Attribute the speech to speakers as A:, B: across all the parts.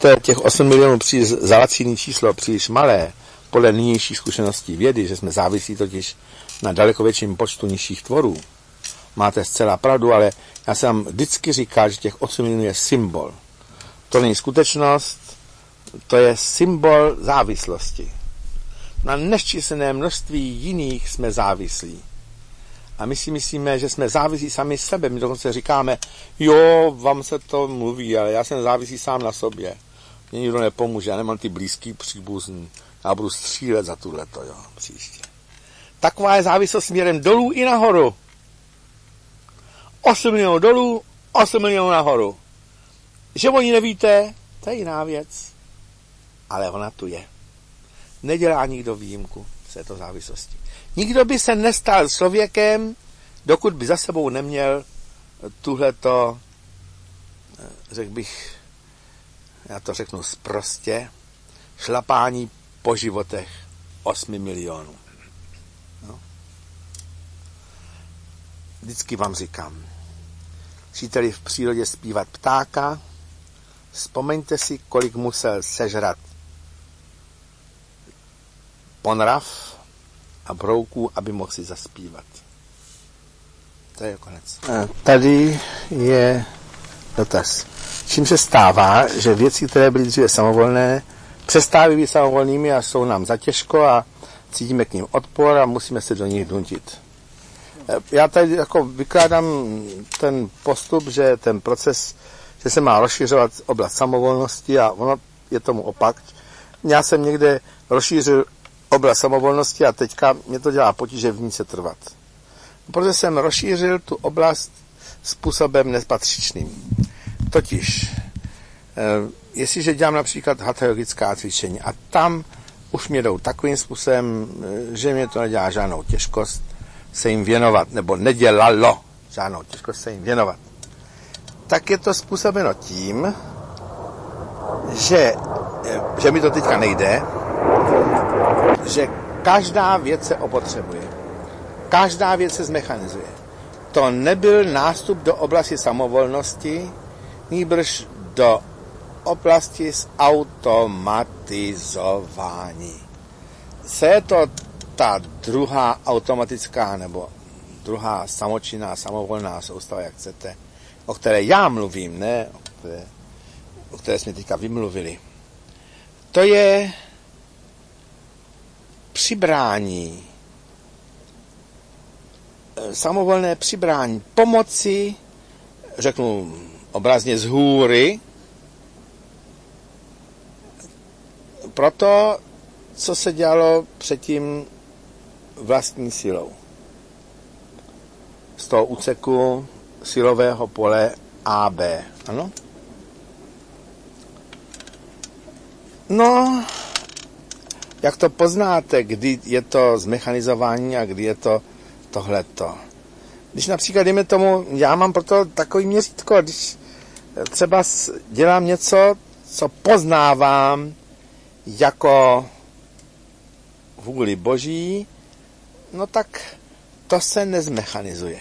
A: je těch 8 milionů příliš za laciný číslo, příliš malé, podle nynějších zkušeností vědy, že jsme závislí totiž na daleko větším počtu nižších tvorů. Máte zcela pravdu, ale já jsem vždycky říkal, že těch 8 milionů je symbol. To není skutečnost, to je symbol závislosti. Na nesčíslené množství jiných jsme závislí. A my si myslíme, že jsme závislí sami sebe. My dokonce říkáme, jo, vám se to mluví, ale já jsem závislý sám na sobě. Mně nikdo nepomůže, já nemám ty blízký příbuzný. Já budu střílet za tuhleto, jo, příště. Taková je závislost směrem dolů i nahoru. 8 milionů dolů, 8 milionů nahoru. Že oni nevíte, to je jiná věc. Ale ona tu je. Nedělá nikdo výjimku z této závislosti. Nikdo by se nestal člověkem, dokud by za sebou neměl tuhleto, řekl bych, já to řeknu sprostě, šlapání po životech 8 milionů. No. Vždycky vám říkám, chcete-li v přírodě zpívat ptáka, vzpomeňte si, kolik musel sežrat ponrav a brouků, aby mohl si zaspívat. To je konec. Tady je dotaz. Čím se stává, že věci, které byly dříve samovolné, přestávají být samovolnými a jsou nám zatěžko a cítíme k ním odpor a musíme se do nich nutit. Já tady jako vykládám ten postup, že ten proces, že se má rozšiřovat oblast samovolnosti a ono je tomu opak. Já jsem někde rozšířil oblast samovolnosti a teďka mě to dělá potíže v ní se trvat. Protože jsem rozšířil tu oblast způsobem nepatřičným. Totiž, jestliže dělám například hatha yogická cvičení a tam už mě jdou takovým způsobem, že mě to nedělá žádnou těžkost se jim věnovat, nebo nedělalo žádnou těžkost se jim věnovat, tak je to způsobeno tím, že mi to teďka nejde, že každá věc se opotřebuje. Každá věc se zmechanizuje. To nebyl nástup do oblasti samovolnosti, nýbrž do oblasti zautomatizování. Co je to ta druhá automatická nebo druhá samočinná, samovolná soustava, jak chcete, o které já mluvím, ne o které jsme teďka vymluvili. To je přibrání, samovolné přibrání pomoci, řeknu obrazně z hůry, proto, co se dělalo předtím vlastní silou. Z toho úseku silového pole AB. Ano? No, jak to poznáte, kdy je to zmechanizování a kdy je to tohleto? Když například, dejme tomu, já mám proto takový měřítko, když třeba dělám něco, co poznávám jako vůli Boží, no tak to se nezmechanizuje.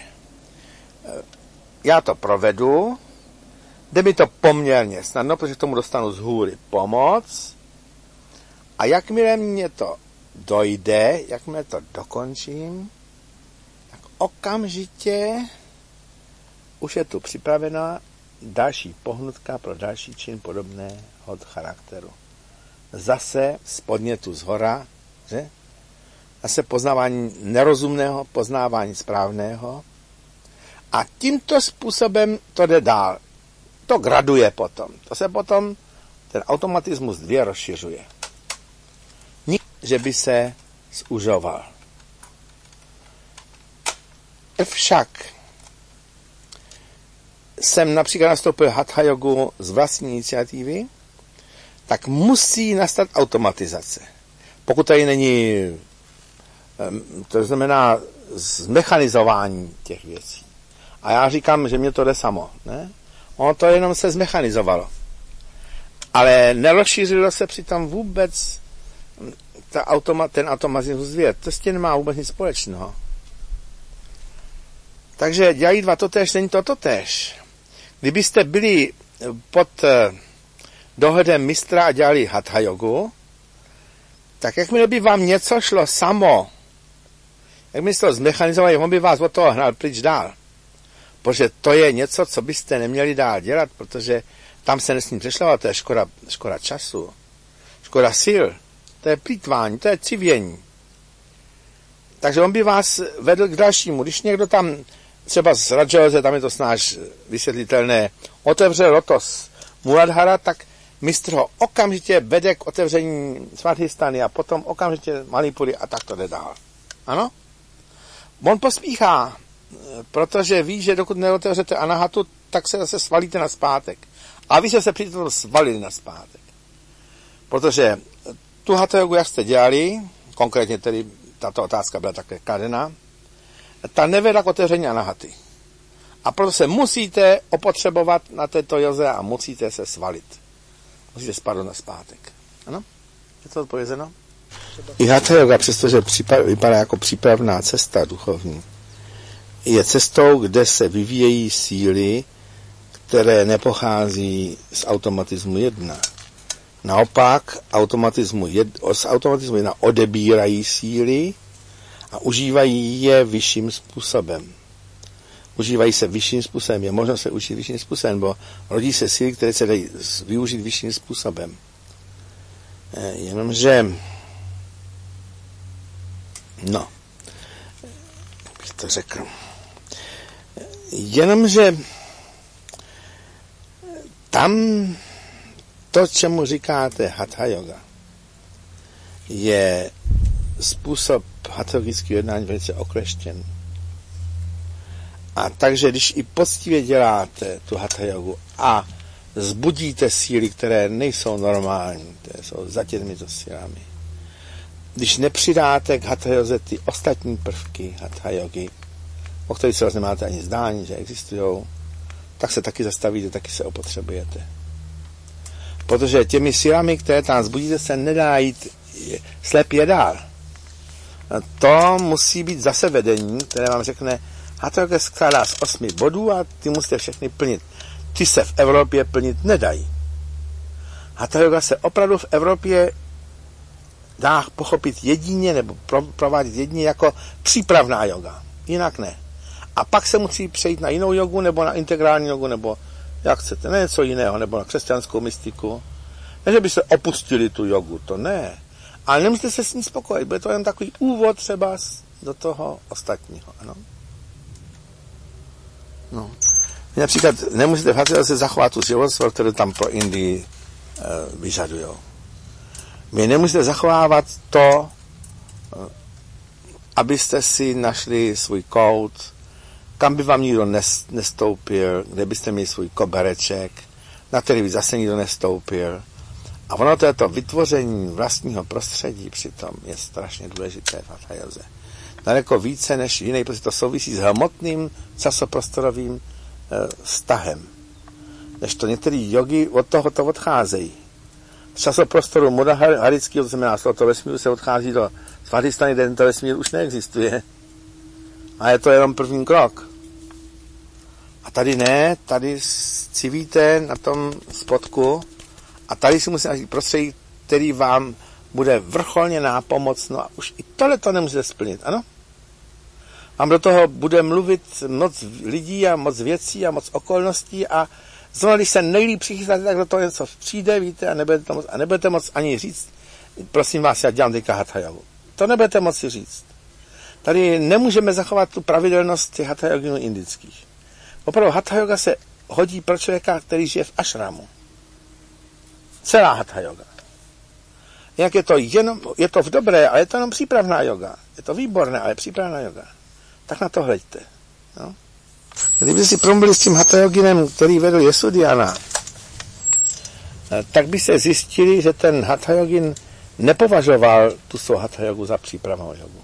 A: Já to provedu, jde mi to poměrně snadno, protože k tomu dostanu z hůry pomoc a jakmile mě to dojde, jakmile to dokončím, tak okamžitě už je tu připravena další pohnutka pro další čin podobného charakteru. Zase z podnětu zhora, že? Zase poznávání nerozumného, poznávání správného. A tímto způsobem to jde dál. To graduje potom. To se potom, ten automatismus 2 rozšiřuje. Že by se zužoval. Však jsem například nastoupil hatha jogu z vlastní iniciativy, tak musí nastat automatizace. Pokud tady není, to znamená zmechanizování těch věcí. A já říkám, že mě to jde samo. Ne? Ono to jenom se zmechanizovalo. Ale nerozšířilo se přitom vůbec ten automatismus 2. To s tím nemá vůbec nic společného. Takže dělají 2 totéž, není to totéž. Kdybyste byli pod dohledem mistra a dělali hatha jogu, tak jakmile by vám něco šlo samo, jakmile jste to zmechanizovali, on by vás od toho hnal pryč dál. Protože to je něco, co byste neměli dál dělat, protože tam se nesmí přešlovat, to je škoda času, škoda sil, to je plýtvání, to je civění. Takže on by vás vedl k dalšímu. Když někdo tam, třeba z Rajoze, tam je to snáš vysvětlitelné, otevře lotos Muladhara, tak mistr ho okamžitě vede k otevření Svadhisthany a potom okamžitě Manipury a tak to jde dál. Ano? On pospíchá, protože ví, že dokud neotevřete Anahatu, tak se zase svalíte na zpátek. A vy jste se přitom svalili na zpátek. Protože tu hatha jogu, jak jste dělali, konkrétně tedy tato otázka byla také kladená, ta nevedla k otevření Anahaty. A proto se musíte opotřebovat na této joze a musíte se svalit. Musíte spadnout na zpátek. Ano? Je to odpovězeno? I hatha yoga, přestože vypadá jako přípravná cesta duchovní, je cestou, kde se vyvíjejí síly, které nepochází z automatismu 1. Naopak, z automatismu 1 odebírají síly a užívají je vyšším způsobem. Užívají se vyšším způsobem. Je možno se učit vyšším způsobem, bo rodí se síly, které se dají využít vyšším způsobem. Jenomže bych to řekl. Jenomže tam to, čemu říkáte hatha yoga, je způsob hathayogického jednání velice okleštěn. A takže, když i poctivě děláte tu hatha jogu a zbudíte síly, které nejsou normální, které jsou za těmito silami, když nepřidáte k hatha joze ty ostatní prvky hatha jogy, o kterých se vlastně nemáte ani zdání, že existují, tak se taky zastavíte, taky se opotřebujete. Protože těmi silami, které tam zbudíte, se nedá jít slepě dál. To musí být zase vedení, které vám řekne, hatha yoga skládá z 8 bodů a ty musíte všechny plnit. Ty se v Evropě plnit nedají. Hatha yoga se opravdu v Evropě dá pochopit jedině nebo provádět jedině jako přípravná yoga. Jinak ne. A pak se musí přejít na jinou jogu, nebo na integrální jogu, nebo jak chcete, ne něco jiného, nebo na křesťanskou mystiku. Ne, že byste opustili tu jogu, to ne. Ale nemusíte se s ní spokojit, bude to jen takový úvod třeba do toho ostatního, ano. No. Například nemusíte v hatha joze zachovat tu životstvo, které tam pro Indii vyžadujou. Vy nemusíte zachovávat to, abyste si našli svůj kout, kam by vám nikdo nestoupil, kde byste měli svůj kobereček, na který by zase nikdo nestoupil. A ono to vytvoření vlastního prostředí přitom je strašně důležité v hatha joze. Daleko více než jiný, protože to souvisí s hmotným časoprostorovým vztahem. Než to některý jogi od tohoto odcházejí. Z časoprostoru mudaharického, to znamená z tohoto vesmíru, se odchází do Svadhisthany, kde tento vesmír už neexistuje. A je to jenom první krok. A tady ne, tady civíte na tom spodku a tady si musíte najít prostředí, který vám bude vrcholně nápomocno a už i tohle to nemůžete splnit, ano? Vám do toho bude mluvit moc lidí a moc věcí a moc okolností a znovu, když se nejlíp přichystáte, tak do toho něco přijde, víte, a nebudete moc ani říct, prosím vás, já dělám teďka hatha jogu. To nebudete moci říct. Tady nemůžeme zachovat tu pravidelnost těch hatha joginů indických. Opravdu hatha yoga se hodí pro člověka, který žije v ashramu. Celá hatha yoga. Jak je to v dobré, ale je to jenom přípravná yoga. Je to výborné, ale přípravná yoga. Tak na to hleďte. No? Kdyby si promluvili s tím hatha yoginem, který vedl Yesodhyána, tak by se zjistili, že ten hatha yogin nepovažoval tu svou hatha jogu za přípravnou jogu.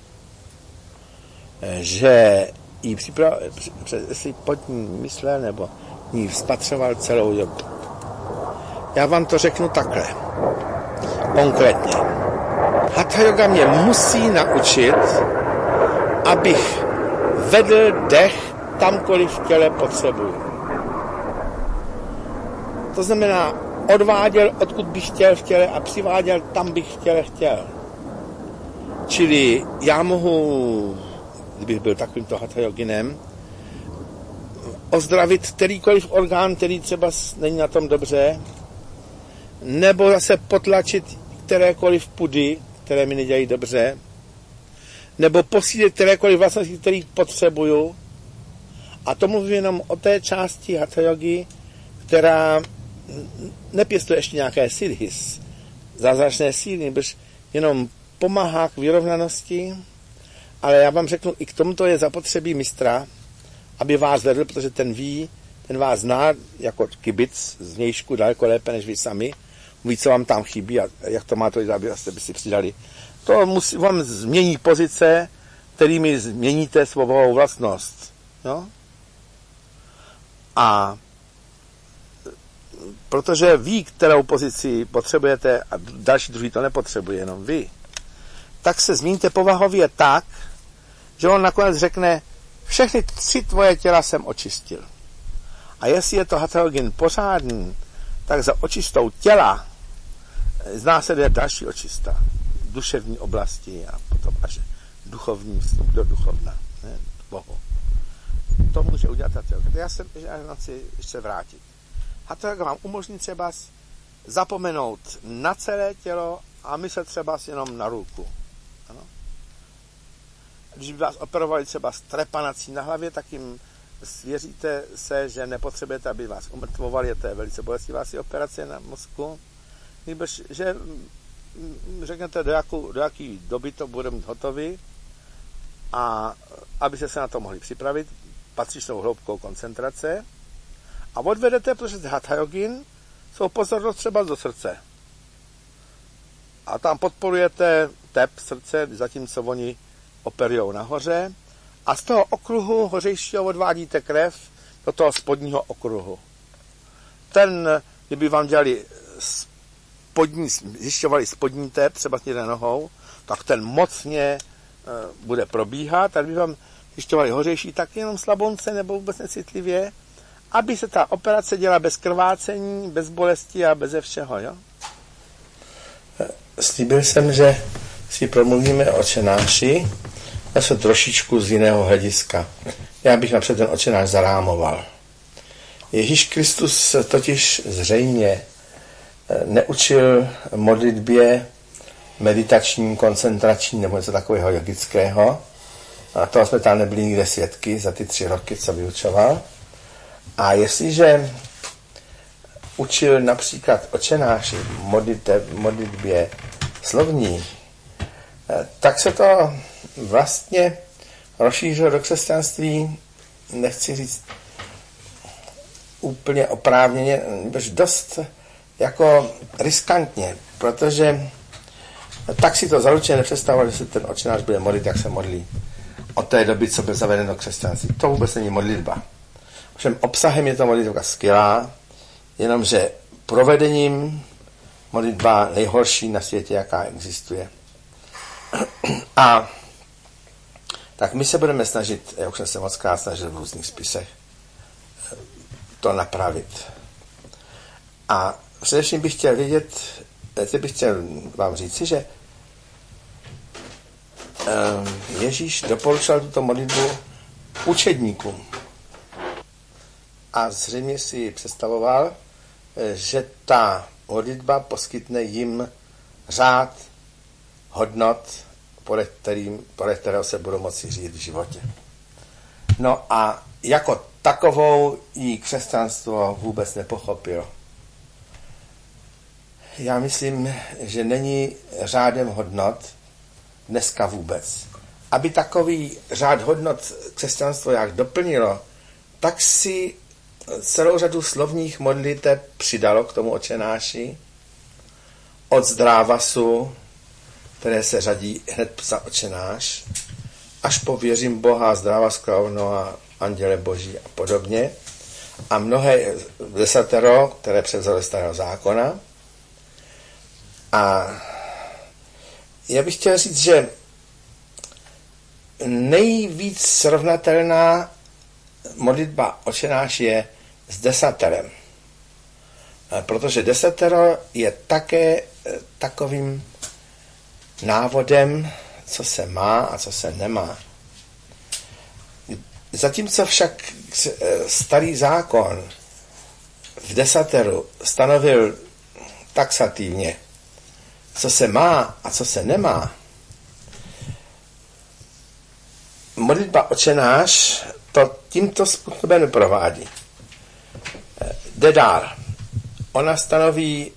A: Že jí si pod ní myslel nebo ní spatřoval celou jogu. Já vám to řeknu takhle. Konkrétně. Hatha yoga mě musí naučit, abych vedl dech tamkoliv v těle potřebuju. To znamená, odváděl, odkud bych chtěl v těle a přiváděl tam bych v těle chtěl. Čili já mohu, kdybych byl takovýmto hatha yoginem, ozdravit kterýkoliv orgán, který třeba není na tom dobře, nebo zase potlačit kterékoliv pudy, které mi nedělají dobře, nebo posílit kterékoliv vlastnosti, které potřebuju. A to mluvím jenom o té části hatha yogy, která nepěstuje ještě nějaké siddhis, zázračné síly, nebož jenom pomáhá k vyrovnanosti, ale já vám řeknu, i k tomuto je zapotřebí mistra, aby vás vedl, protože ten ví, ten vás zná jako kibic z vnějšku daleko lépe než vy sami, ví, co vám tam chybí a jak to má to, aby jste by si přidali. To vám změní pozice, kterými změníte svou vlastnost. Jo? A protože ví, kterou pozici potřebujete a další druhý to nepotřebuje, jenom vy, tak se změníte povahově tak, že on nakonec řekne, všechny 3 tvoje těla jsem očistil. A jestli je to hatha yogin pořádný, tak za očistou těla zná se další očista. Duševní oblasti a potom až duchovní vstup do duchovna. Ne? Bohu. To může udělat hatha yoga. Já se chci ještě vrátit. Hatha yoga vám umožní třeba zapomenout na celé tělo a myslet třeba jenom na ruku. Ano? Když by vás operovali třeba s trepanací na hlavě, tak jim svěříte se, že nepotřebujete, aby vás umrtvovali, to je velice bolestivá asi operace na mozku, nebož že řeknete, do jaký doby to bude mít hotový a abyste se na to mohli připravit patřičnou hloubkou koncentrace a odvedete, protože hatha yogin jsou pozornost třeba do srdce. A tam podporujete tep srdce, zatímco oni operujou nahoře a z toho okruhu hořejšího odvádíte krev do toho spodního okruhu. Ten, kdyby vám dělali zjišťovali spodní tep, třeba s někde nohou, tak ten mocně bude probíhat, a kdyby vám zjišťovali hořejší, tak jenom slabonce nebo vůbec necitlivě, aby se ta operace dělala bez krvácení, bez bolesti a bez všeho. Jo? Slíbil jsem, že si promluvíme o Otčenáši, zase trošičku z jiného hlediska. Já bych napřed ten Otčenáš zarámoval. Ježíš Kristus totiž zřejmě neučil modlitbě meditační, koncentrační nebo něco takového jogického. A toho jsme tam nebyli nikde svědky za ty 3 roky, co vyučoval. A jestliže učil například Otčenáši modlitbě slovní, tak se to vlastně rozšířilo do křesťanství, nechci říct úplně oprávněně, dost jako riskantně, protože tak si to zaručeně nepředstavoval, že se ten Otčenáš bude modlit, jak se modlí od té doby, co byl zaveden do křesťanství. To vůbec není modlitba. Všem obsahem je to modlitba skvělá, jenomže provedením modlitba nejhorší na světě, jaká existuje. A tak my se budeme snažit, jak jsem se mockrát snažil v různých spisech, to napravit. A především bych chtěl vědět, bych chtěl vám říci, že Ježíš doporučil tuto modlitbu učedníkům. A zřejmě si představoval, že ta modlitba poskytne jim řád hodnot, podle kterého se budou moci řídit v životě. No a jako takovou ji křesťanstvo vůbec nepochopilo. Já myslím, že není řádem hodnot dneska vůbec. Aby takový řád hodnot křesťanstvo jak doplnilo, tak si celou řadu slovních modliteb přidalo k tomu Otčenáši. Od zdrávasu, které se řadí hned za Otčenáš, až po věřím Boha, zdrávas královno a anděle boží a podobně. A mnohé desatero, které převzaly starého zákona. A já bych chtěl říct, že nejvíc srovnatelná modlitba Otčenáš je s desaterem. Protože desatero je také takovým návodem, co se má a co se nemá. Zatímco však starý zákon v desateru stanovil taxativně, co se má a co se nemá, modlitba Otče náš to tímto způsobem provádí. Jde dál. Ona stanoví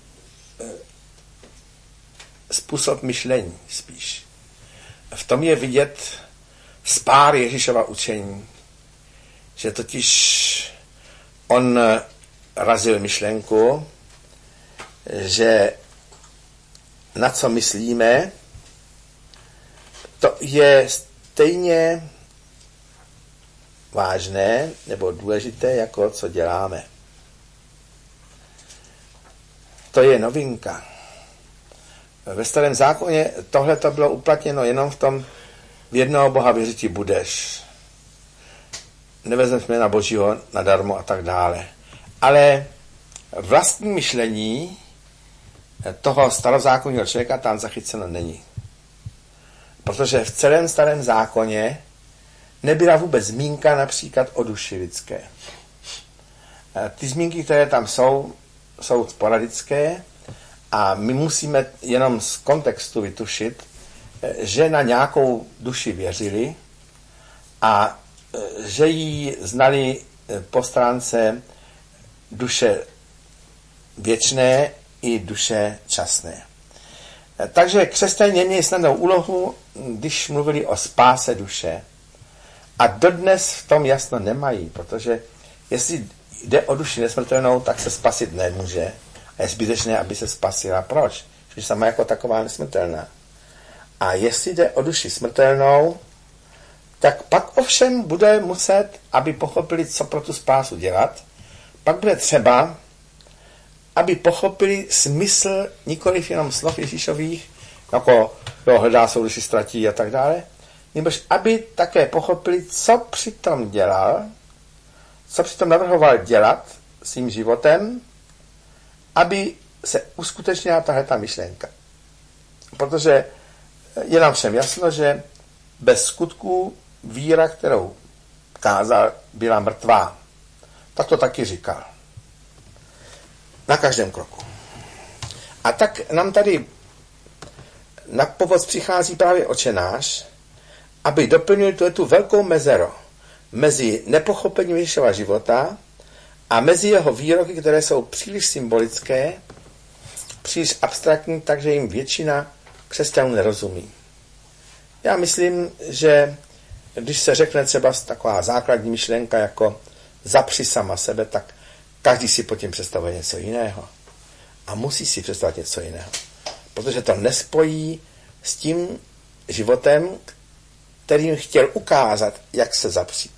A: způsob myšlení spíš. V tom je vidět spár Ježíšova učení, že totiž on razil myšlenku, že na co myslíme, to je stejně vážné nebo důležité, jako co děláme. To je novinka. Ve starém zákoně tohle to bylo uplatněno jenom v tom, v jednoho Boha věřiti budeš. Nevezmeš jména Božího nadarmo a tak dále. Ale vlastní myšlení toho starozákonního člověka tam zachyceno není. Protože v celém starém zákoně nebyla vůbec zmínka například o duši lidské. Ty zmínky, které tam jsou sporadické a my musíme jenom z kontextu vytušit, že na nějakou duši věřili a že ji znali po stránce duše věčné i duše časné. Takže křesťané měli snadnou úlohu, když mluvili o spáse duše. A dodnes v tom jasno nemají, protože jestli jde o duši nesmrtelnou, tak se spasit nemůže. A je zbytečné, aby se spasila. Proč? Protože sama jako taková nesmrtelná. A jestli jde o duši smrtelnou, tak pak ovšem bude muset, aby pochopili, co pro tu spásu dělat, pak bude třeba, aby pochopili smysl nikoliv jenom slov Ježíšových, jako hledá svou duši ztratí a tak dále, nebož aby také pochopili, co přitom dělal, co přitom navrhoval dělat svým životem, aby se uskutečnila tahleta myšlenka. Protože je nám všem jasno, že bez skutků víra, kterou kázal, byla mrtvá. Tak to taky říkal. Na každém kroku. A tak nám tady na pomoc přichází právě Otče náš, aby doplnil tu velkou mezeru mezi nepochopením Ježíšova života a mezi jeho výroky, které jsou příliš symbolické, příliš abstraktní, takže jim většina křesťanů nerozumí. Já myslím, že když se řekne třeba taková základní myšlenka jako zapři sama sebe, tak každý si pod tím představuje něco jiného. A musí si představit něco jiného. Protože to nespojí s tím životem, kterým chtěl ukázat, jak se zapřít.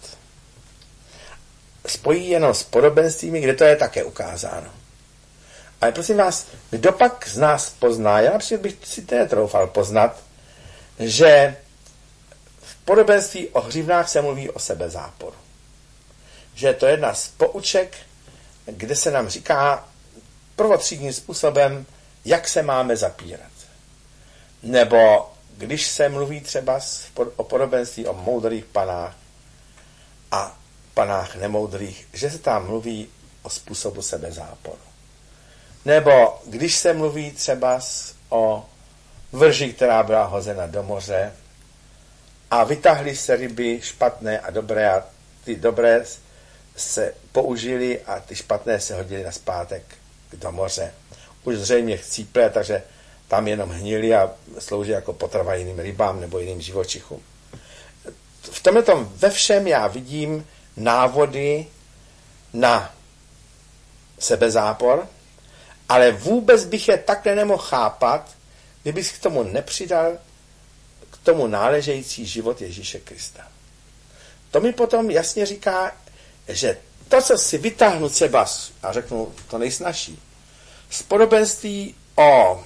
A: Spojí jenom s podobenstvími, kde to je také ukázáno. Ale prosím vás, kdo pak z nás pozná, já například bych si to netroufal poznat, že v podobenství o hřivnách se mluví o sebezáporu. Že je to jedna z pouček, kde se nám říká prvotřídním způsobem, jak se máme zapírat. Nebo když se mluví třeba o podobenství o moudrých panách a panách nemoudrých, že se tam mluví o způsobu sebezáporu. Nebo když se mluví třeba o vrži, která byla hozena do moře a vytáhly se ryby špatné a dobré a ty dobré se použili a ty špatné se hodili nazpátek do moře. Už zřejmě chcíplé, takže tam jenom hnili a slouží jako potrava jiným rybám nebo jiným živočichům. V tomhletom ve všem já vidím návody na sebezápor, ale vůbec bych je takhle nemohl chápat, kdybych k tomu nepřidal k tomu náležející život Ježíše Krista. To mi potom jasně říká, že to, co si vytáhnu třeba, a řeknu to nejsnažší, z podobenství o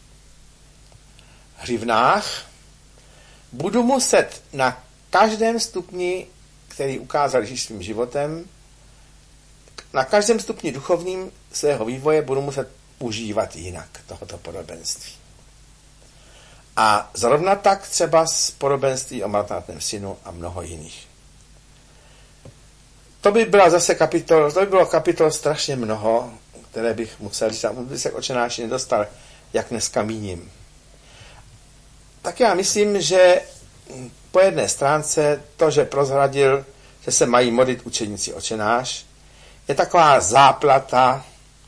A: hřivnách, budu muset na každém stupni, který ukázal Ježíš svým životem, na každém stupni duchovním svého vývoje budu muset užívat jinak tohoto podobenství. A zrovna tak třeba z podobenství o marnotratném synu a mnoho jiných. To by bylo kapitol strašně mnoho, které bych musel říct, a by se k Otčenáši nedostal, jak dneska míním. Tak já myslím, že po jedné stránce to, že prozradil, že se mají modlit učeníci Otčenáš, je taková záplata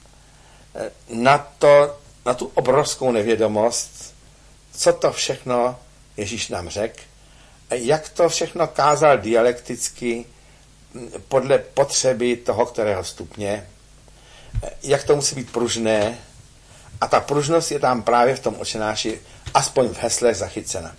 A: na tu obrovskou nevědomost, co to všechno Ježíš nám řekl, jak to všechno kázal dialekticky podle potřeby toho, kterého stupně, jak to musí být pružné, a ta pružnost je tam právě v tom Otčenáši, aspoň v heslech zachycena.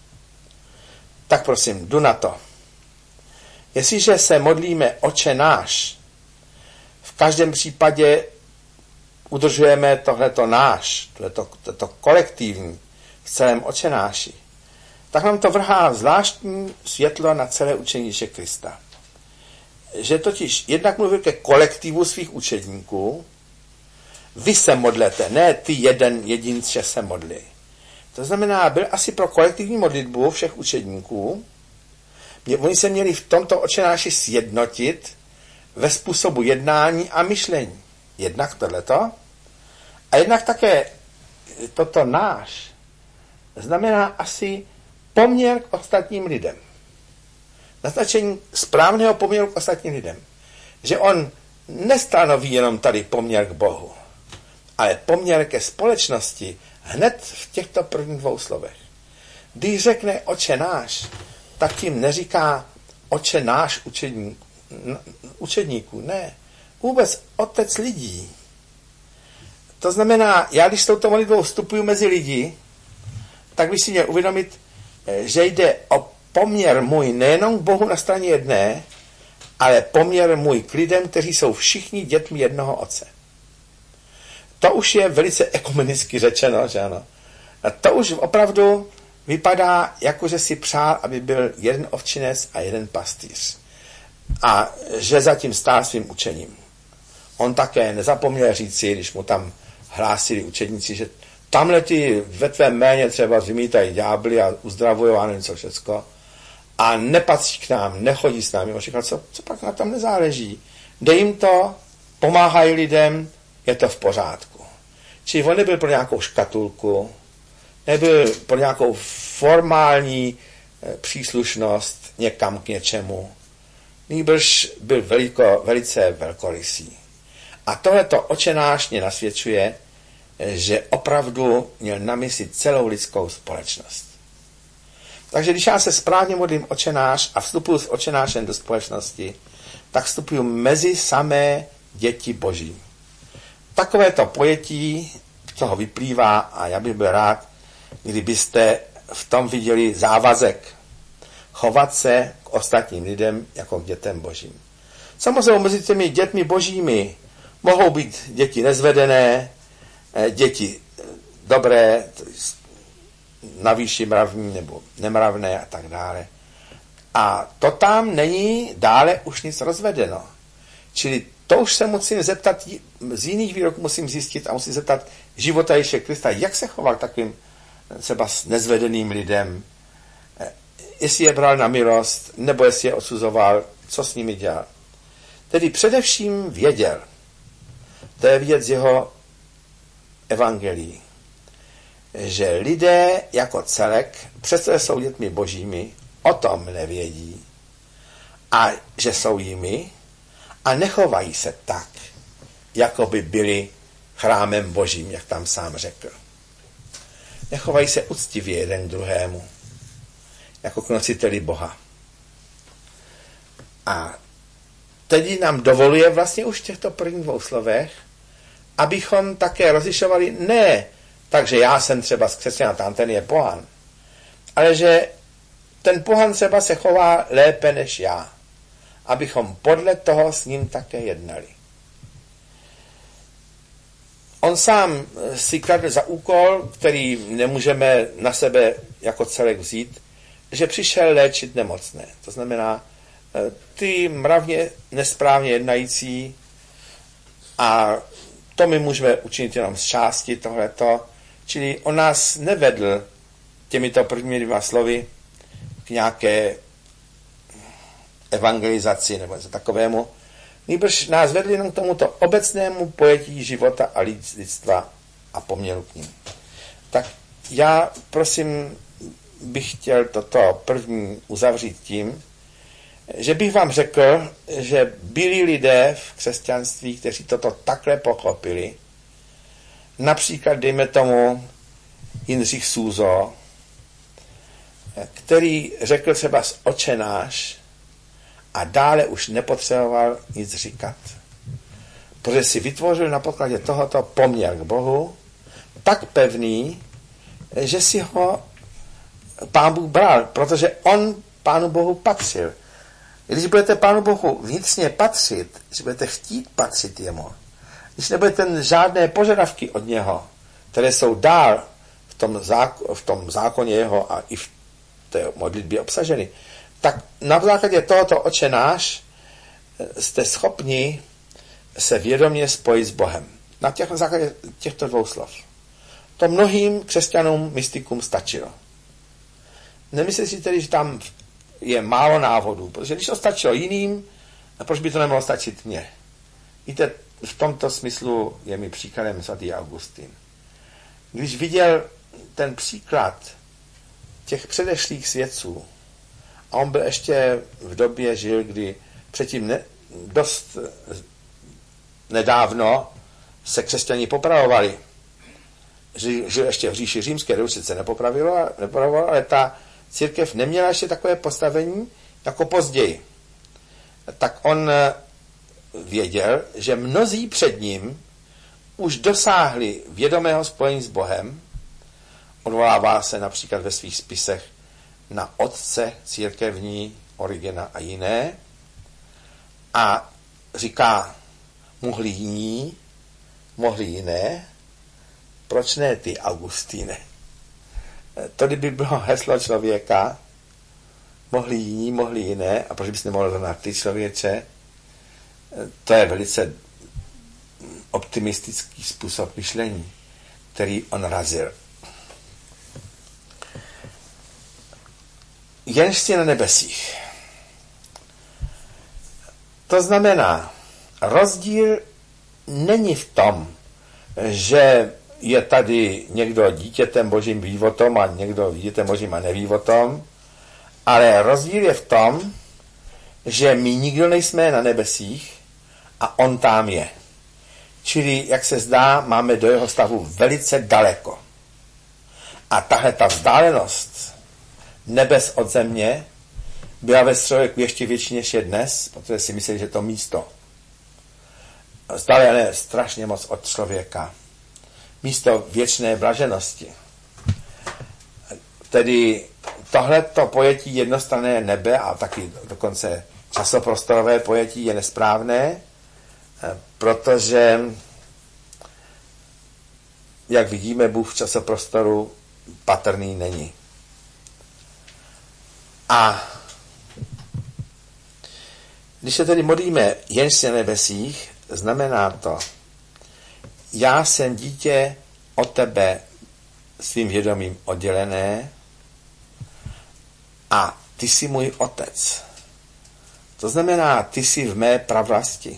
A: Tak prosím, jdu na to. Jestliže se modlíme Otče náš, v každém případě udržujeme tohleto náš, tohleto kolektivní v celém Otčenáši, tak nám to vrhá zvláštní světlo na celé učení Ježíše Krista. Že totiž jednak mluvil ke kolektivu svých učedníků, vy se modlete, ne ty jedince se modlí. To znamená, byl asi pro kolektivní modlitbu všech učedníků. Oni se měli v tomto Otčenáši sjednotit ve způsobu jednání a myšlení. Jednak tohleto, a jednak také toto náš znamená asi poměr k ostatním lidem. Naznačení správného poměru k ostatním lidem. Že on nestanoví jenom tady poměr k Bohu, ale poměr ke společnosti hned v těchto prvních dvou slovech. Když řekne Otče náš, tak tím neříká Otče náš učedníků, ne. Vůbec Otec lidí. To znamená, já když s touto modlitbou vstupuju mezi lidi, tak bych si měl uvědomit, že jde o poměr můj nejenom k Bohu na straně jedné, ale poměr můj k lidem, kteří jsou všichni dětmi jednoho Otce. To už je velice ekumenicky řečeno, že ano. A to už opravdu vypadá, jako že si přál, aby byl jeden ovčinec a jeden pastýř. A že zatím stál svým učením. On také nezapomněl říci, když mu tam hlásili učedníci, že tamhle ty ve tvém jméně třeba vymítají ďábly a uzdravují a něco všecko. A nepatří k nám, nechodí s námi. On říkal, co pak na tom nezáleží. Dej jim to, pomáhají lidem, je to v pořádku. Čili on nebyl pro nějakou škatulku, nebyl pro nějakou formální příslušnost někam k něčemu. Nýbrž byl velice velkorysý. A tohleto Otčenáš mě nasvědčuje, že opravdu měl na mysli celou lidskou společnost. Takže když já se správně modlím Otčenáš a vstupuji s Otčenášem do společnosti, tak vstupuji mezi samé děti Boží. Takovéto pojetí z toho vyplývá a já bych byl rád, kdybyste v tom viděli závazek chovat se k ostatním lidem jako k dětem Božím. Samozřejmě mezi těmi dětmi Božími mohou být děti nezvedené, děti dobré, navýši mravní nebo nemravné a tak dále. A to tam není dále už nic rozvedeno. Čili to už se musím zeptat, z jiných výroků musím zjistit a musím zeptat života Ježíše Krista, jak se choval takovým třeba s nezvedeným lidem, jestli je bral na milost, nebo jestli je odsuzoval, co s nimi dělal. Tedy především věděl, to je vidět z jeho evangelií, že lidé jako celek, přestože jsou dětmi Božími, o tom nevědí a že jsou jimi a nechovají se tak, jako by byli chrámem Božím, jak tam sám řekl. Nechovají se uctivě jeden k druhému, jako k nositeli Boha. A teď nám dovoluje vlastně už v těchto prvních dvou slovech, abychom také rozlišovali ne tak, že já jsem třeba z křesťana, tam ten je pohan, ale že ten pohan třeba se chová lépe než já, abychom podle toho s ním také jednali. On sám si kladl za úkol, který nemůžeme na sebe jako celek vzít, že přišel léčit nemocné. To znamená, ty mravně nesprávně jednající a to my můžeme učinit jenom z části tohleto, čili on nás nevedl těmito prvními 2 slovy k nějaké evangelizaci nebo něco takovému, nýbrž nás vedl jenom k tomuto obecnému pojetí života a lidstva a poměru k ním. Tak já, prosím, bych chtěl toto první uzavřít tím, že bych vám řekl, že byli lidé v křesťanství, kteří toto takhle pochopili, například, dejme tomu, Jindřich Suzo, který řekl třeba z Otče náš a dále už nepotřeboval nic říkat, protože si vytvořil na podkladě tohoto poměr k Bohu tak pevný, že si ho Pán Bůh bral, protože on Pánu Bohu patřil. Když budete Pánu Bohu vnitřně patřit, když budete chtít patřit jemu, když nebudete ten žádné požadavky od něho, které jsou dál v tom zákoně jeho a i v té modlitbě obsaženy, tak na základě tohoto Otče náš jste schopni se vědomě spojit s Bohem. Na základě těchto 2 slov. To mnohým křesťanům, mystikům stačilo. Nemyslím si tedy, že tam je málo návodů, protože když to stačilo jiným, a proč by to nemohlo stačit mně? Víte, v tomto smyslu je mi příkladem svatý Augustin. Když viděl ten příklad těch předešlých svědců, a on byl ještě v době žil, kdy předtím dost nedávno se křesťani popravovali. Žil ještě v říši římské, kde už se nepopravilo, ale ta církev neměla ještě takové postavení jako později. Tak on věděl, že mnozí před ním už dosáhli vědomého spojení s Bohem. Odvolává se například ve svých spisech na otce církevní Origena a jiné a říká, mohli jiní, mohli jiné, proč ne ty, Augustíne? To by bylo heslo člověka, mohli jiní, mohli jiné, a proč bys nemohl znamenat ty, člověče? To je velice optimistický způsob myšlení, který on razil. Jenž jsi na nebesích. To znamená, rozdíl není v tom, že je tady někdo dítětem božím vývotom a někdo dítětem božím a nevývotom, ale rozdíl je v tom, že my nikdo nejsme na nebesích a on tam je. Čili, jak se zdá, máme do jeho stavu velice daleko. A tahle ta vzdálenost nebes od země byla ve člověku ještě větší než je dnes, protože si mysleli, že to místo vzdálené strašně moc od člověka. Místo věčné blaženosti. Tedy tohleto pojetí jednostranné nebe a taky dokonce časoprostorové pojetí je nesprávné, protože, jak vidíme, Bůh v časoprostoru patrný není. A když se tedy modlíme jenž jsi na nebesích, znamená to, já jsem dítě od tebe svým vědomím oddělené a ty jsi můj otec. To znamená, ty jsi v mé pravlasti.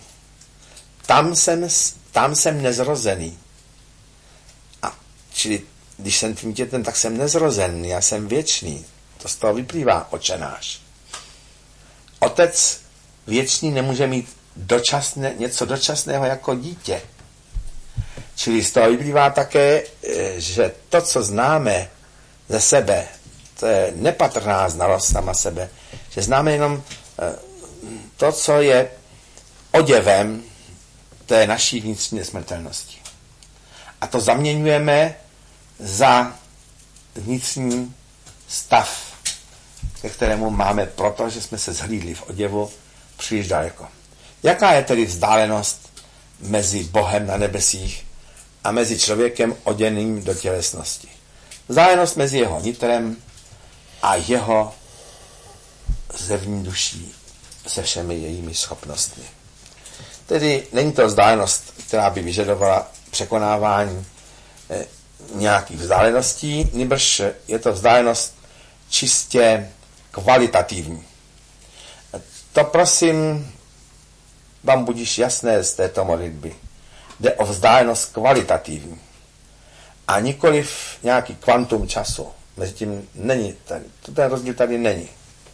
A: Tam jsem nezrozený. A čili, když jsem tím dětem, tak jsem nezrozený, já jsem věčný. To z toho vyplývá Otče náš. Otec věčný nemůže mít něco dočasného jako dítě. Čili z toho vyplývá také, že to, co známe ze sebe, to je nepatrná znalost sama sebe, že známe jenom to, co je oděvem té naší vnitřní nesmrtelnosti. A to zaměňujeme za vnitřní stav, ke kterému máme proto, že jsme se zhlídli v oděvu příliš daleko. Jaká je tedy vzdálenost mezi Bohem na nebesích a mezi člověkem oděným do tělesnosti? Vzdálenost mezi jeho nitrem a jeho zevní duší se všemi jejími schopnostmi. Tedy není to vzdálenost, která by vyžadovala překonávání nějakých vzdáleností, nýbrž je to vzdálenost čistě kvalitativní. To prosím vám budíš jasné z této modlitby. Jde o vzdálenost kvalitativní a nikoliv nějaký kvantum času. Mezi tím není tady. Ten rozdíl tady není.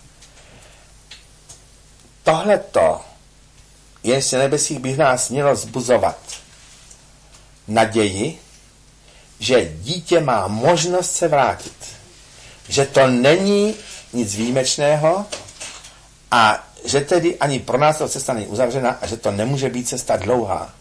A: Tohleto, jestli nebesích by nás mělo vzbuzovat naději, že dítě má možnost se vrátit. Že to není nic výjimečného a že tedy ani pro nás ta cesta není uzavřena a že to nemůže být cesta dlouhá.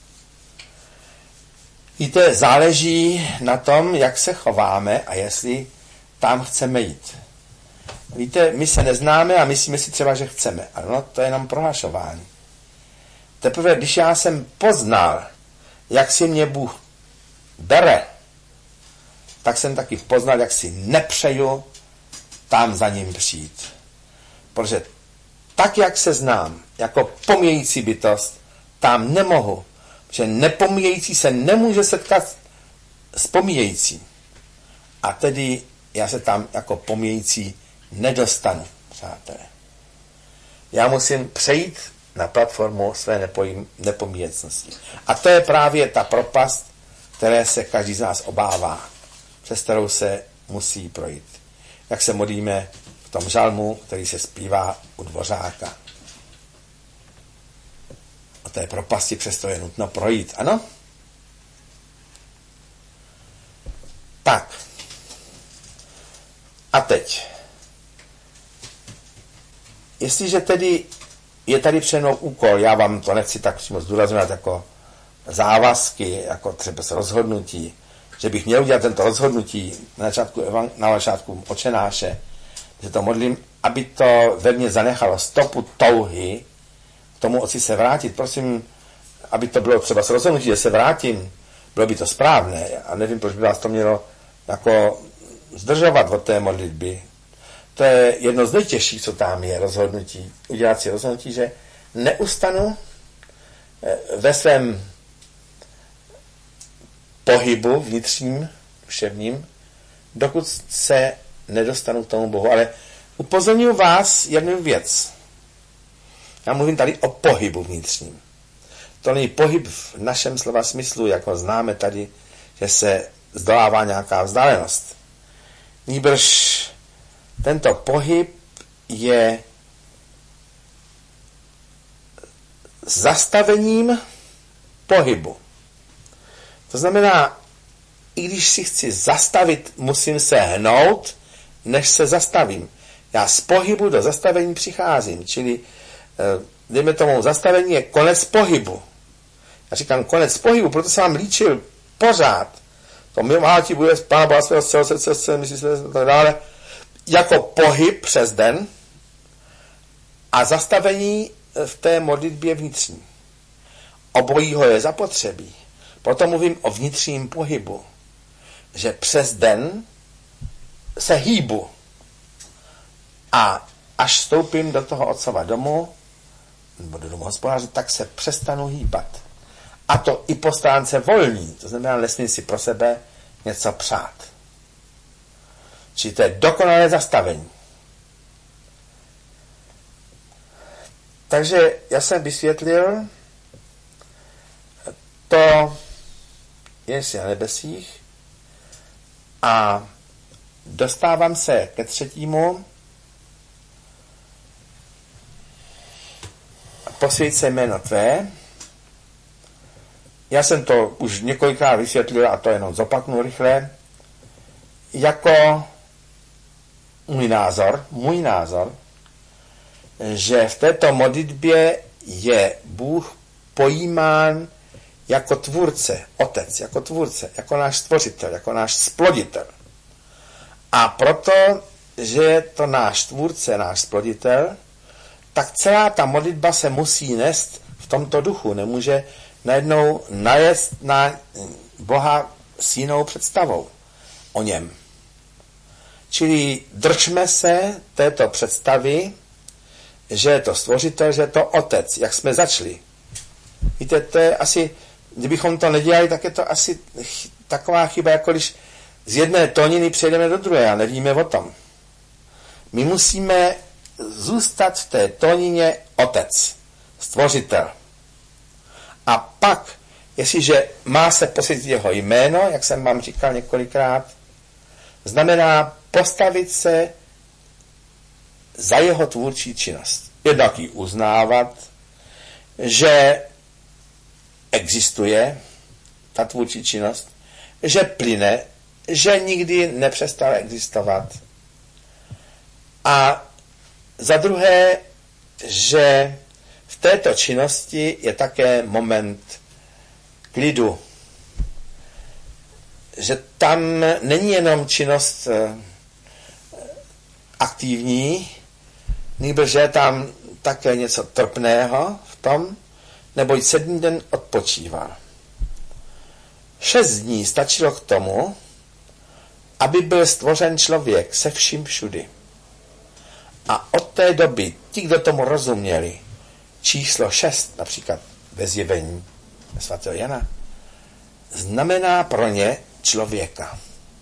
A: Víte, záleží na tom, jak se chováme a jestli tam chceme jít. Víte, my se neznáme a myslíme si třeba, že chceme. Ano, to je jenom prohlašování. Teprve, když já jsem poznal, jak si mě Bůh bere, tak jsem taky poznal, jak si nepřeju tam za ním přijít. Protože tak, jak se znám, jako pomíjející bytost, tam nemohu. Protože nepomíjející se nemůže setkat s pomíjejícím. A tedy já se tam jako pomíjející nedostanu, přátelé. Já musím přejít na platformu své nepomíjecnosti. A to je právě ta propast, které se každý z nás obává, přes kterou se musí projít. Jak se modlíme v tom žalmu, který se zpívá u Dvořáka. O té propasti přesto je nutno projít, ano? Tak. A teď. Jestliže tedy je tady před mnou úkol, já vám to nechci tak přímo zdůrazňovat jako závazky, jako třeba rozhodnutí, že bych měl udělat tento rozhodnutí na začátku Otčenáše, že to modlím, aby to ve mně zanechalo stopu touhy k tomu Otci se vrátit. Prosím, aby to bylo třeba s rozhodnutí, že se vrátím, bylo by to správné. A nevím, proč by vás to mělo jako zdržovat od té modlitby. To je jedno z nejtěžších, co tam je, rozhodnutí. Udělat si rozhodnutí, že neustanu ve svém pohybu vnitřním, vševním, dokud se nedostanu k tomu Bohu. Ale upozorňuji vás jednu věc. Já mluvím tady o pohybu vnitřním. To není pohyb v našem slova smyslu, jako známe tady, že se zdolává nějaká vzdálenost. Nýbrž tento pohyb je zastavením pohybu. To znamená, i když si chci zastavit, musím se hnout, než se zastavím. Já z pohybu do zastavení přicházím, čili dejme tomu, zastavení je konec pohybu. Já říkám konec pohybu, proto jsem vám líčil pořád. To milá ti bude Pána Boha svého z celého srdce, myslí a tak dále, jako pohyb přes den a zastavení v té modlitbě vnitřní. Obojího je zapotřebí. Proto mluvím o vnitřním pohybu, že přes den se hýbu a až vstoupím do toho Otcova domu, nebo do domu Hospodáře, tak se přestanu hýbat. A to i po stránce volní, to znamená, nesmím si pro sebe něco přát. Čili to je dokonalé zastavení. Takže já jsem vysvětlil to jestli na nebesích a dostávám se ke třetímu. Posvěť se jméno tvé. Já jsem to už několikrát vysvětlil a to jenom zopaknu rychle. Jako můj názor, že v této modlitbě je Bůh pojímán jako tvůrce, Otec, jako tvůrce, jako náš stvořitel, jako náš sploditel. A proto, že je to náš tvůrce, náš sploditel, tak celá ta modlitba se musí nést v tomto duchu. Nemůže najednou najést na Boha s jinou představou o něm. Čili držme se této představy, že je to stvořitel, že je to Otec, jak jsme začali. Víte, to je asi, kdybychom to nedělali, tak je to asi taková chyba, jako když z jedné tóniny přejdeme do druhé a nevíme o tom. My musíme zůstat v té tónině Otec, Stvořitel. A pak, jestliže má se posvětit jeho jméno, jak jsem vám říkal několikrát, znamená postavit se za jeho tvůrčí činnost. Jednak ji uznávat, že existuje ta tvůrčí činnost, že plyne, že nikdy nepřestala existovat. A za druhé, že v této činnosti je také moment klidu. Že tam není jenom činnost aktivní, nýbrž je tam také něco trpného v tom, neboť 7 den odpočíval. 6 dní stačilo k tomu, aby byl stvořen člověk se vším všudy. A od té doby ti, kdo tomu rozuměli, číslo 6, například ve Zjevení svatého Jana, znamená pro ně člověka.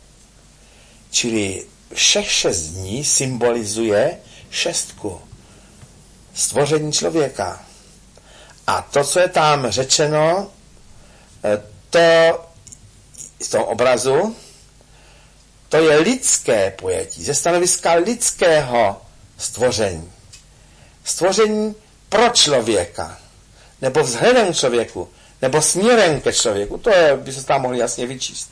A: Čili všech 6 dní symbolizuje 6. Stvoření člověka. A to, co je tam řečeno, to z toho obrazu, to je lidské pojetí, ze stanoviska lidského stvoření. Stvoření pro člověka, nebo vzhledem k člověku, nebo směrem ke člověku. To je, by se tam mohli jasně vyčíst.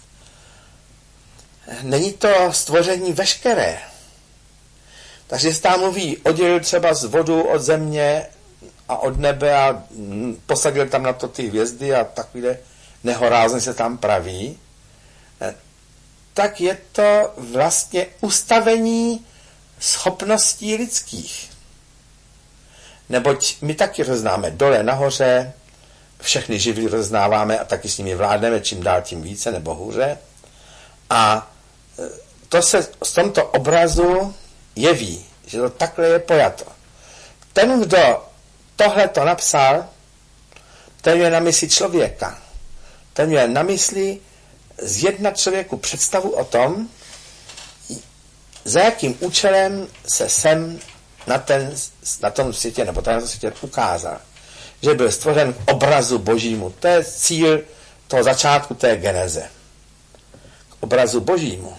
A: Není to stvoření veškeré. Takže se tam mluví, oddělil třeba z vodu od země a od nebe a posadil tam na to ty hvězdy a takové nehorázně se tam praví, tak je to vlastně ustavení schopností lidských. Neboť my taky rozeznáme dole nahoře, všechny živly rozeznáváme a taky s nimi vládneme čím dál tím více nebo hůře. A to se z tomto obrazu jeví, že to takhle je pojato. Ten, kdo tohle to napsal, ten je na mysli člověka. Ten je na mysli zjednat člověku představu o tom, za jakým účelem se sem na tom světě, nebo na tom světě ukázal. Že byl stvořen k obrazu božímu. To je cíl toho začátku té geneze. K obrazu božímu.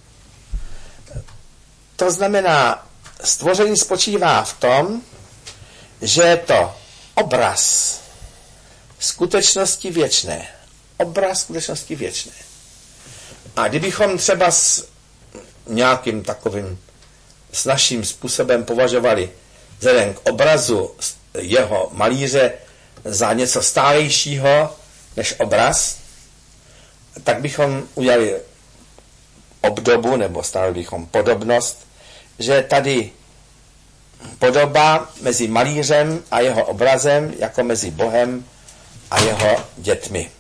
A: To znamená, stvoření spočívá v tom, že je to obraz skutečnosti věčné. Obraz skutečnosti věčné. A kdybychom třeba s nějakým takovým s naším způsobem považovali vzhledem k obrazu jeho malíře za něco stálejšího než obraz, tak bychom udělali obdobu, nebo stavili bychom podobnost, že tady podoba mezi malířem a jeho obrazem, jako mezi Bohem a jeho dětmi.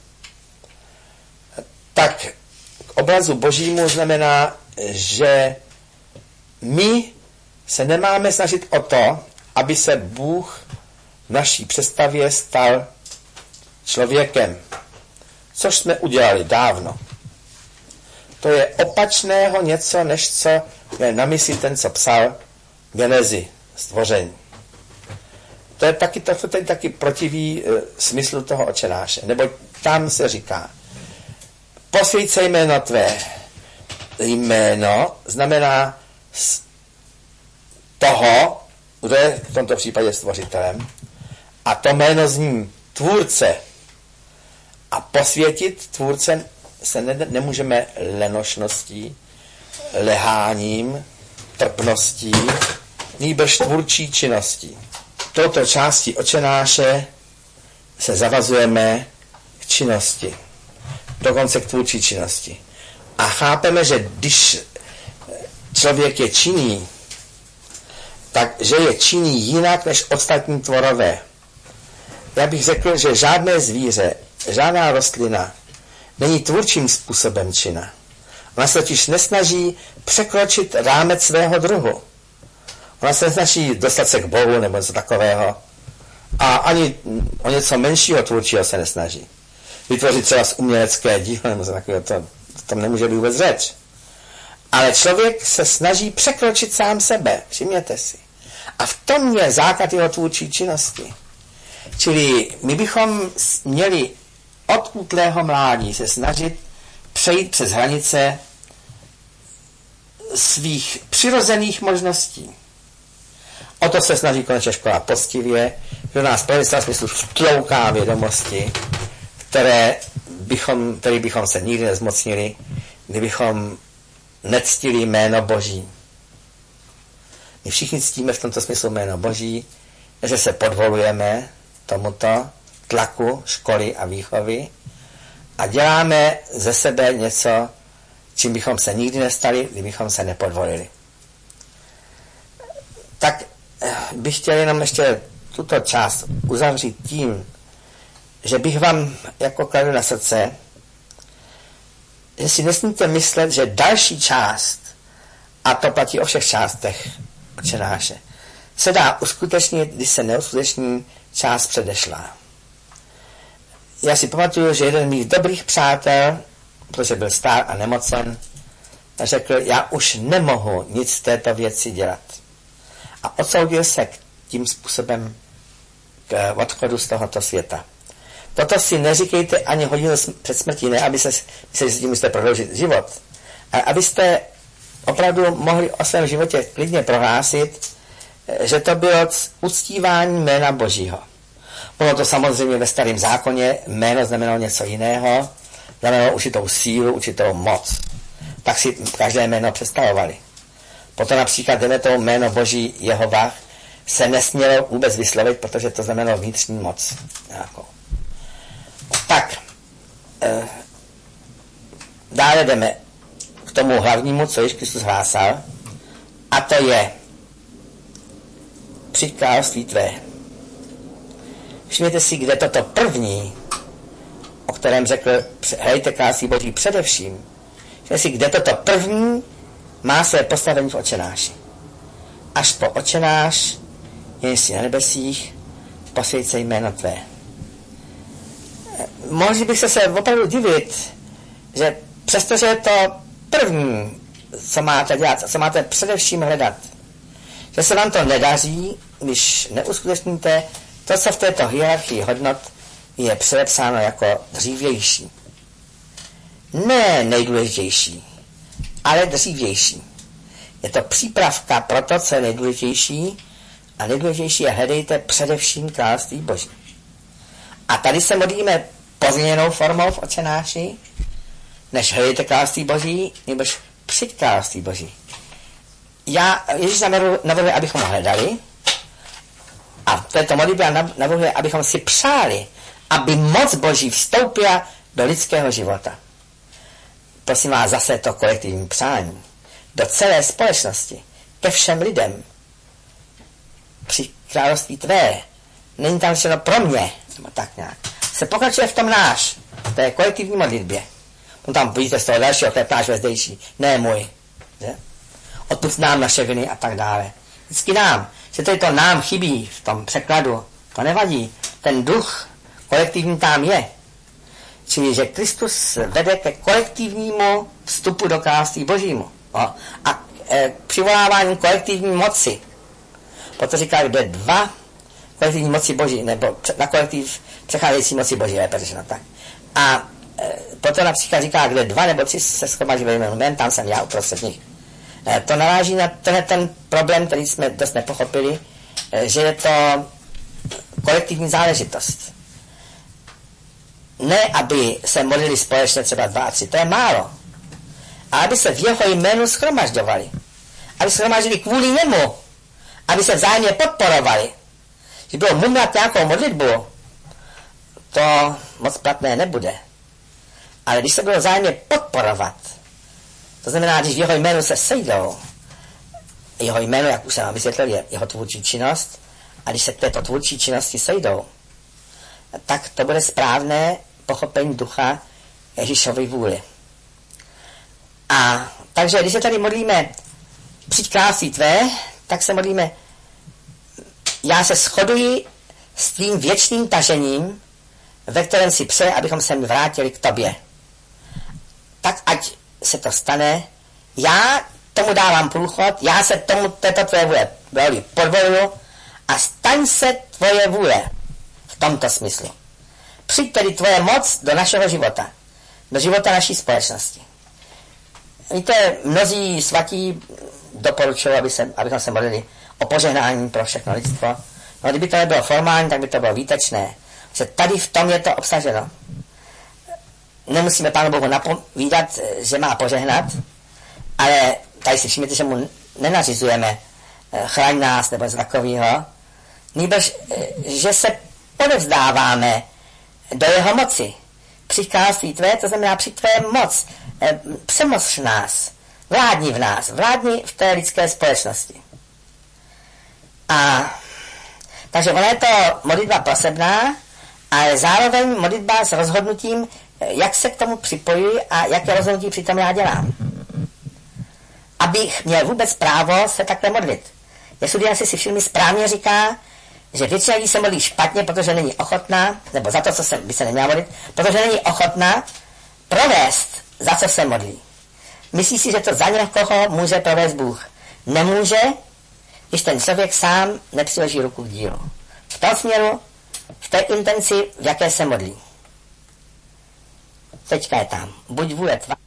A: Tak k obrazu božímu znamená, že my se nemáme snažit o to, aby se Bůh v naší představě stal člověkem. Což jsme udělali dávno. To je opačného něco, než co je na mysli ten, co psal Genezi, stvoření. To je taky protiví smyslu toho Otčenáše. Nebo tam se říká, posvěť se jméno tvé. Jméno znamená toho, kdo je v tomto případě stvořitelem, a to jméno zní tvůrce. A posvětit tvůrce se nemůžeme lenošností, leháním, trpností, nýbrž tvůrčí činností. Touto částí Otčenáše se zavazujeme k činnosti, dokonce k tvůrčí činnosti. A chápeme, že když člověk je činný, takže je činný jinak než ostatní tvorové. Já bych řekl, že žádné zvíře, žádná rostlina není tvůrčím způsobem čina. Ona se totiž nesnaží překročit rámec svého druhu. Ona se nesnaží dostat se k Bohu nebo něco takového, A ani o něco menšího tvůrčího se nesnaží. Vytvořit třeba z umělecké dílo, nebo takového, to tam nemůže být vůbec řeč. Ale člověk se snaží překročit sám sebe, všimněte si. A v tom je základ jeho tvůrčí činnosti. Čili my bychom měli od útlého mládí se snažit přejít přes hranice svých přirozených možností. O to se snaží konečně škola poctivě, že nás v smyslu vtlouká vědomosti, které bychom se nikdy nezmocnili, kdybychom nectili jméno Boží. My všichni ctíme v tomto smyslu jméno Boží, že se podvolujeme tomuto tlaku školy a výchovy a děláme ze sebe něco, čím bychom se nikdy nestali, kdybychom se nepodvolili. Tak bych chtěl jenom ještě tuto část uzavřít tím, že bych vám jako kladu na srdce, že si nesmíte myslet, že další část, a to platí o všech částech Otčenáše, se dá uskutečnit, když se neuskuteční část předešlá. Já si pamatuju, že jeden z mých dobrých přátel, protože byl stár a nemocen, řekl, já už nemohu nic v této věci dělat. A odsoudil se tím způsobem k odchodu z tohoto světa. Toto si neříkejte ani hodinu před smrtí, ne aby se s tím musíte prodloužit život, ale abyste opravdu mohli o svém životě klidně prohlásit, že to bylo uctívání jména Božího. Bylo to samozřejmě ve Starém zákoně, jméno znamenalo něco jiného, znamenalo určitou sílu, určitou moc. Tak si každé jméno představovali. Potom například to jméno Boží Jehova se nesmělo vůbec vyslovit, protože to znamenalo vnitřní moc. Nějakou. Tak, dále jdeme k tomu hlavnímu, co již Kristus hlásal, a to je přijď království tvé. Všimněte si, kde toto první, o kterém řekl, hrajte království Boží především, všimněte si, kde toto první má své postavení v Otčenáši. Až po Otčenáš, jen jsi na nebesích, posvěť se jméno tvé. Mohli bych se opravdu divit, že přestože je to první, co máte dělat, co máte především hledat, že se vám to nedaří, když neuskutečníte to, co v této hierarchii hodnot je předepsáno jako dřívější. Ne nejdůležitější, ale dřívější. Je to přípravka pro to, co je nejdůležitější, a nejdůležitější je hledejte především království Boží. A tady se modlíme pozměněnou formou v Otčenáši, než hledejte království Boží, nebož přijď království Boží. Ježíš navrhuje, abychom ho hledali, a v této modlitbě navrhuje, abychom si přáli, aby moc Boží vstoupila do lidského života. Prosím vás, zase to kolektivní přání. Do celé společnosti, ke všem lidem. Při království tvé. Není tam všechno pro mě, nebo tak nějak. Se pokračuje v tom náš, v té kolektivní modlitbě. Tam vidíte z toho dalšího, chleb náš vezdejší, ne můj. Že? Odpusť nám naše viny a tak dále. Vždycky nám, že to nám chybí v tom překladu, to nevadí. Ten duch kolektivní tam je. Čili, že Kristus vede ke kolektivnímu vstupu do království Božímu. A přivolávání kolektivní moci. Proto říká, kde dva kolektivní moci Boží, nebo na kolektiv přecházející moci Boží, lépe řečeno tak. A proto například říká, kde dva nebo tři se shromaždí ve jménu mém, tam jsem já uprostřed nich. To naráží na ten problém, který jsme dost nepochopili, že je to kolektivní záležitost. Ne, aby se modlili společně třeba 2 a 3, to je málo. A aby se v jeho jménu shromažďovali. Aby se shromaždili kvůli němu. Aby se vzájemně podporovali. Když bylo mumlat nějakou modlitbu, to moc platné nebude. Ale když se bylo vzájemně podporovat, to znamená, když v jeho jménu se sejdou, jeho jméno, jak už jsem vám vysvětlil, je jeho tvůrčí činnost, a když se k této tvůrčí činnosti sejdou, tak to bude správné pochopení ducha Ježíšovy vůli. A takže, když se tady modlíme přijď království tvé, tak se modlíme, já se shoduji
B: s tvým věčným tažením, ve kterém si přeje, abychom se vrátili k tobě. Tak ať se to stane, já tomu dávám průchod, já se tomu této tvoje vůle podvoluju a staň se tvoje vůle v tomto smyslu. Přijď tedy tvoje moc do našeho života, do života naší společnosti. Víte, mnozí svatí doporučují, abychom se modlili o požehnání pro všechno lidstvo. No, kdyby to nebylo formální, tak by to bylo výtečné. Že tady v tom je to obsaženo. Nemusíme Pánu Bohu napovídat, že má požehnat, ale tady si všimněte, že mu nenařizujeme chraň nás nebo něco takového, nýbrž, že se odevzdáváme do jeho moci. Při království tvé, to znamená při tvé moc. Přemož nás, vládni v nás, vládni v té lidské společnosti. A takže ona je to modlitba prosebná, ale zároveň modlitba s rozhodnutím, jak se k tomu připojuji a jaké rozhodnutí přitom já dělám. Abych měl vůbec právo se takhle modlit. Jestli asi si všimli, správně říká, že většina lidí se modlí špatně, protože není ochotná, nebo za to, co by se neměla modlit, protože není ochotná provést, za co se modlí. Myslí si, že to za někoho může provést Bůh. Nemůže, když ten člověk sám nepřiloží ruku k dílu. V tom směru, v té intenci, v jaké se modlí. Teďka je tam. Buď vůle tvá.